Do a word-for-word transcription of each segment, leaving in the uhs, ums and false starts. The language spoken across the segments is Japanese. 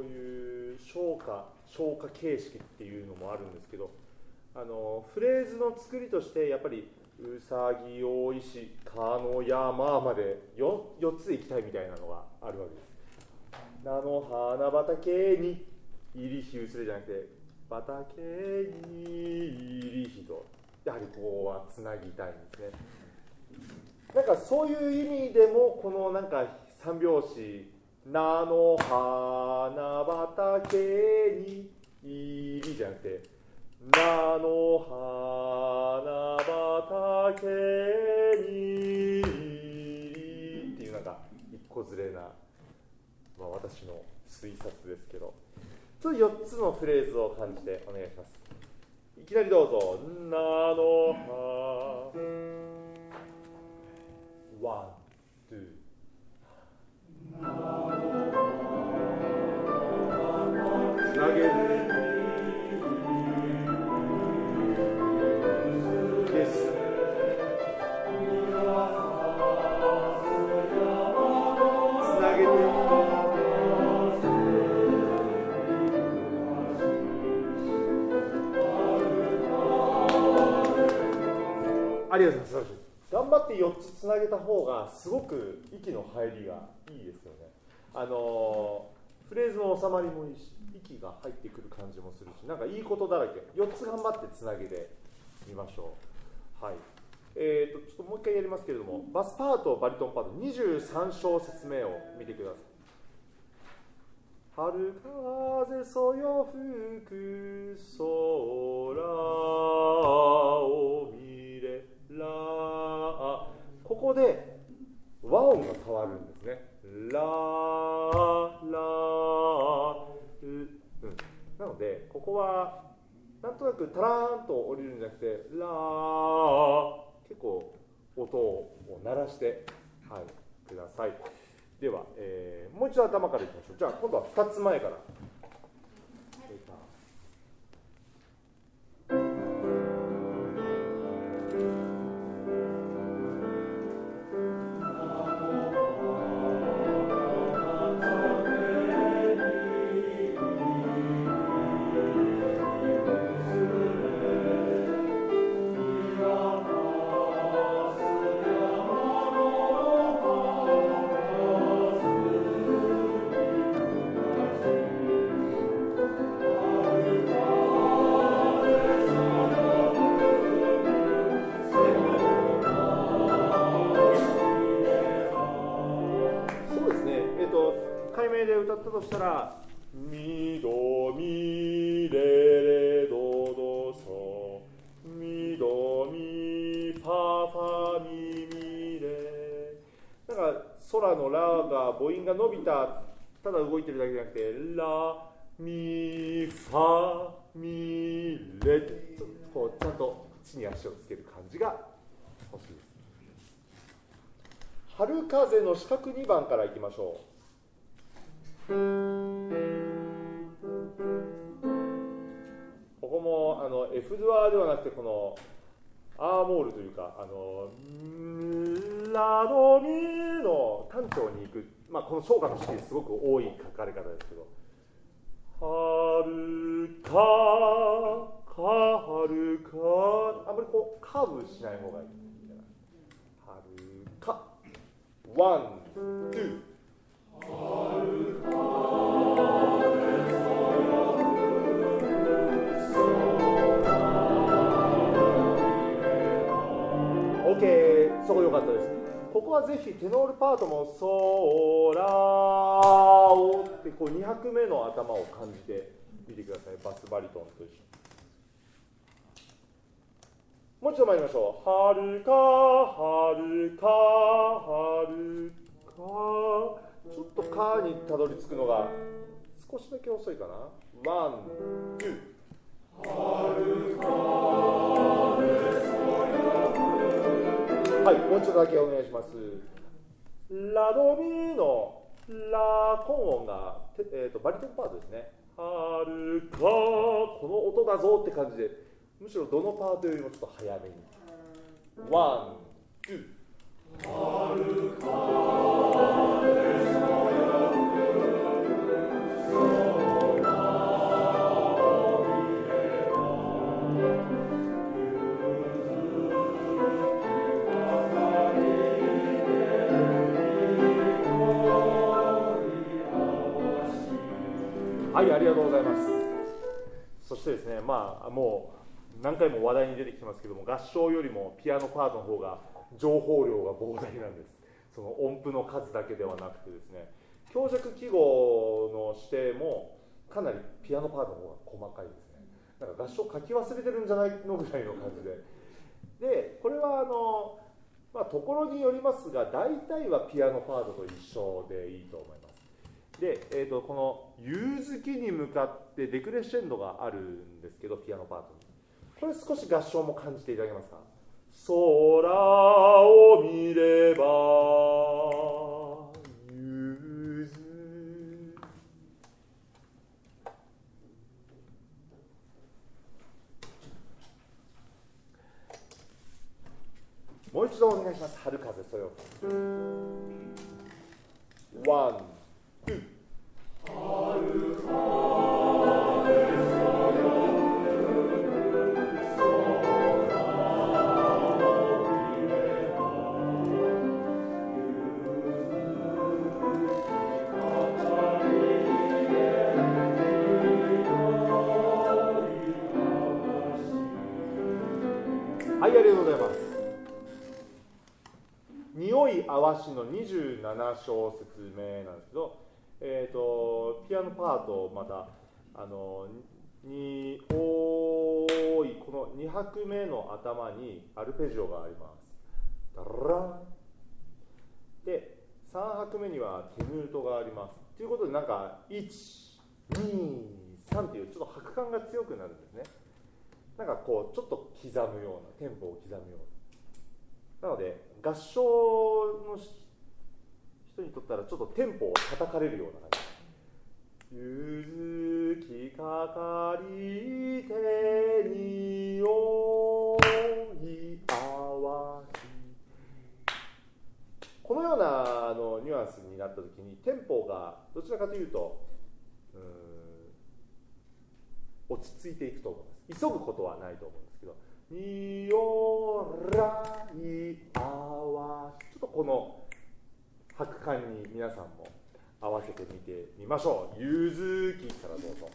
そういう唱歌唱歌形式っていうのもあるんですけど、あのフレーズの作りとしてやっぱりうさぎ大石かの山まで 4, 4つでいきたいみたいなのがあるわけです。菜の花畑に入り火薄れじゃなくて畑に入り火と、やはりここはつなぎたいんですね。なんかそういう意味でもこのなんか三拍子菜の花畑に入りじゃなくて菜の花畑に入りっていうなんか一個ずれな、まあ、私の推察ですけど、ちょっとよっつのフレーズを感じてお願いします。いきなりどうぞ。菜の葉ワン、ツーつなげるです。つなげてありがとうございます。頑張ってよっつつなげた方がすごく息の入りがいいですよね。あのフレーズの収まりもいいし、息が入ってくる感じもするし、なんかいいことだらけ。よっつ頑張ってつなげてみましょう。はい。えーと、ちょっともう一回やりますけれども、バスパート、バリトンパート、にじゅうさん小説目を見てください。春風そよ吹く空を見れら、ここで和音が変わるんですね。ララ、うん、なのでここはなんとなくタラーンと降りるんじゃなくてラー、結構音を鳴らして、はい、ください。では、えー、もう一度頭からいきましょう。じゃあ今度はふたつまえから。歌ったとしたら、ミドミレレドドソミドミファファミミレ、なんか空のラが母音が伸びた、ただ動いてるだけじゃなくてラミファミレとこうちゃんと地に足をつける感じが欲しいです。春風の四角にばんからいきましょう。ここもあの F ドアではなくてこのアーモールというか、あのラドミの単調に行く、まあ、この唱歌の式ですごく多い書かれ方ですけど、はるかかはるか、あんまりこうカーブしない方がいい。はるかワン、ツーOK、そこ良かったです。ここはぜひテノールパートもソラオってこうに拍目の頭を感じてみてください。バスバリトンと一緒に。もう一度参りましょう。はるかはるかはるか、ちょっとカーにたどり着くのが少しだけ遅いかな。ワン、ツー。はるかはい、もう一度だけお願いします。ラドミのラコン音が、えー、とバリトンパートですね。はるか、この音だぞって感じで、むしろどのパートよりもちょっと早めに。ワン、ツー。はるかでそよぐはい、ありがとうございます。そしてですね、まあもう何回も話題に出てきてますけども、合唱よりもピアノパートの方が情報量が膨大なんです。その音符の数だけではなくてですね、強弱記号の指定もかなりピアノパートの方が細かいですね。なんか合唱書き忘れてるんじゃないのぐらいの感じで。で、これはあの、まあ、ところによりますが、大体はピアノパートと一緒でいいと思います。で、えー、とこの夕月に向かってデクレッシェンドがあるんですけど、ピアノパートに。これ少し合唱も感じていただけますか。空を見れば夕月。もう一度お願いします。春風そよ風。ワン、ツー。春風はい、ありがとうございます。匂いあわしのにじゅうなな小説明なんですけど、えー、とピアノパートまたあのに多いこのに拍目の頭にアルペジオがあります。ダランでさん拍目にはテヌートがあります。ということでなんかいち、に、さんというちょっと拍感が強くなるんですね。なんかこうちょっと刻むようなテンポを刻むような。なので合唱の人にとったらちょっとテンポを叩かれるような感じ。ゆずきかかりてにおいあわし。このようなあのニュアンスになったときにテンポがどちらかというとうーん落ち着いていくと思います。急ぐことはないと思うんですけど、におらいあわし、ちょっとこの拍感に皆さんも合わせてみてみましょう。ゆずきからどうぞ。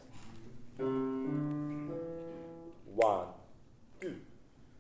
ワン、ツー。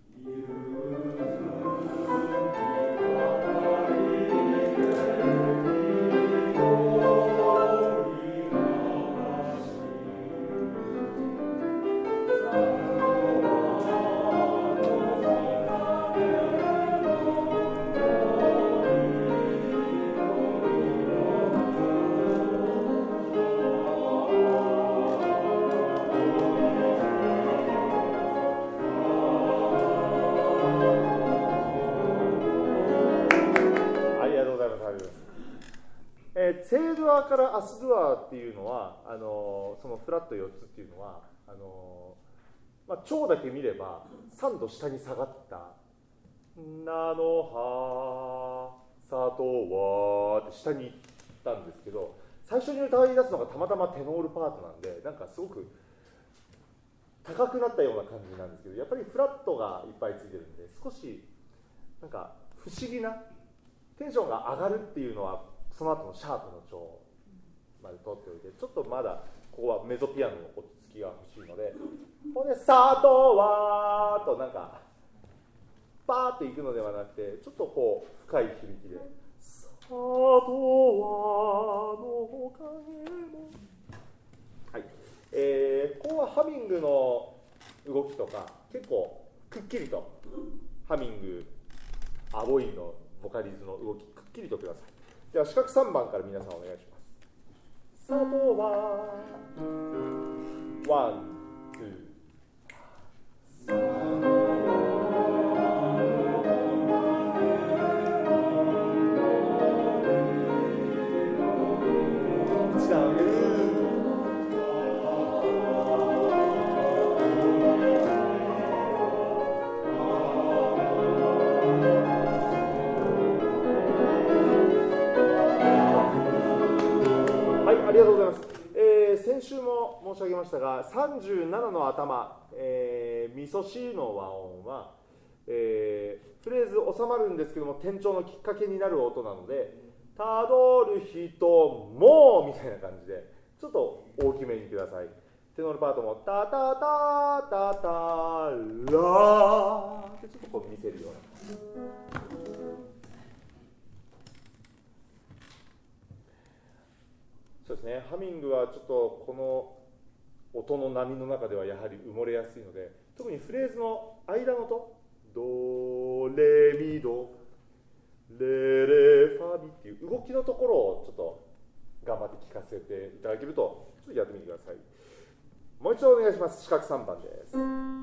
セードアからアスドアっていうのはあのそのフラットよっつっていうのはあの、まあ、調だけ見ればさんど下に下がったなのはさとはって下に行ったんですけど、最初に歌い出すのがたまたまテノールパートなんでなんかすごく高くなったような感じなんですけど、やっぱりフラットがいっぱいついてるんで少しなんか不思議なテンションが上がるっていうのはその後のシャープの調まで取っておいて、ちょっとまだここはメゾピアノの落ち着きが欲しいので、ここでさとはとなんかパーっていくのではなくて、ちょっとこう深い響きでさとはのおかげも、はい、えー、ここはハミングの動きとか結構くっきりとハミングアボインのボカリズの動きくっきりとください。では四角さんばんから皆さんお願いします。さとはワン、ツー。一段上げる。ありがとうございます。えー、先週も申し上げましたが、さんじゅうななの頭、えー、ミソシの和音は、えー、フレーズ収まるんですけども、転調のきっかけになる音なので、たどる人もみたいな感じで、 ちょっと大きめにください。テノールパートもタタタタタラーってちょっとこう見せるような。そうですね、ハミングはちょっとこの音の波の中ではやはり埋もれやすいので、特にフレーズの間の音、ドレミドレレファミっていう動きのところをちょっと頑張って聞かせていただけると、ちょっとやってみてください。もう一度お願いします。四角さんばんです。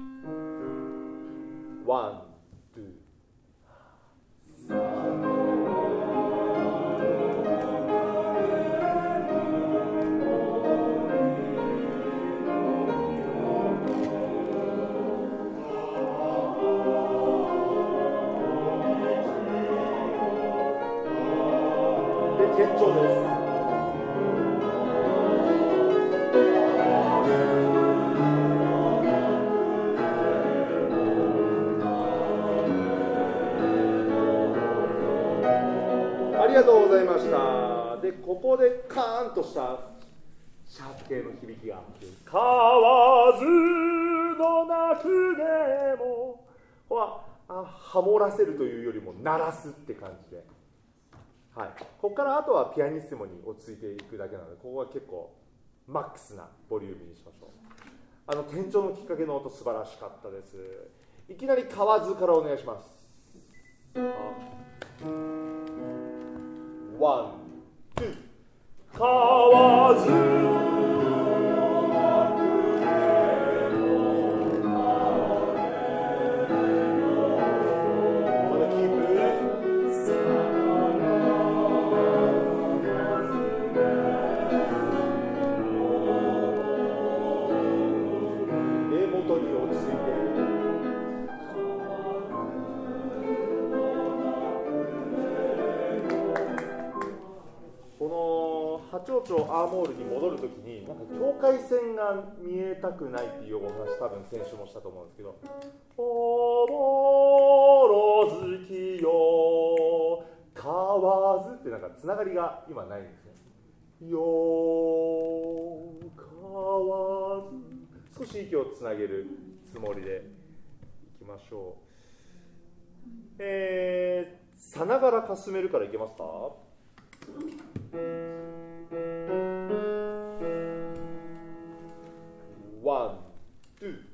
ワン、ツー、で、転調です。ありがとうございました。で、ここでカーンとしたシャープ系の響きが。河津の鳴くねも、ここはあハモらせるというよりも鳴らすって感じで、はい、ここからあとはピアニッシモに落ち着いていくだけなので、ここは結構マックスなボリュームにしましょう。あの転調のきっかけの音素晴らしかったです。いきなり河津からお願いします。ワン、ツー、河津蝶々アーモールに戻るときに、なんか境界線が見えたくないっていうお話、多分先週もしたと思うんですけど、おぼろ月よ河津ってなんかつながりが今ないんですね。よ河津、少し息をつなげるつもりでいきましょう。えー、さながらかすめるからいけますか。ワン、ツー。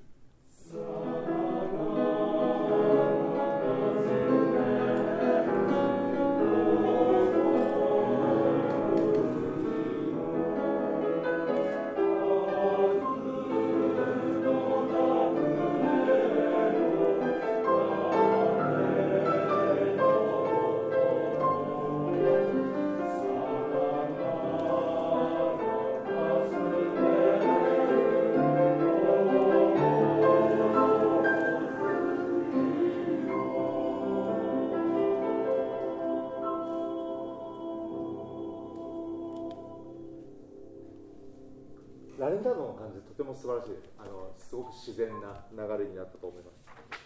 ラレンダードの感じとても素晴らしいです。あのすごく自然な流れになったと思います。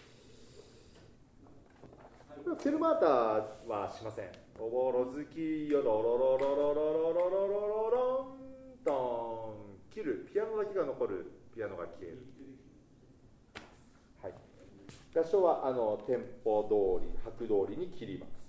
フェルマータはしません。おぼろ月よロロロロロロロロロロロントン切る、ピアノだけが残る、ピアノが消える。はい。合唱はあのテンポ通り拍通りに切ります。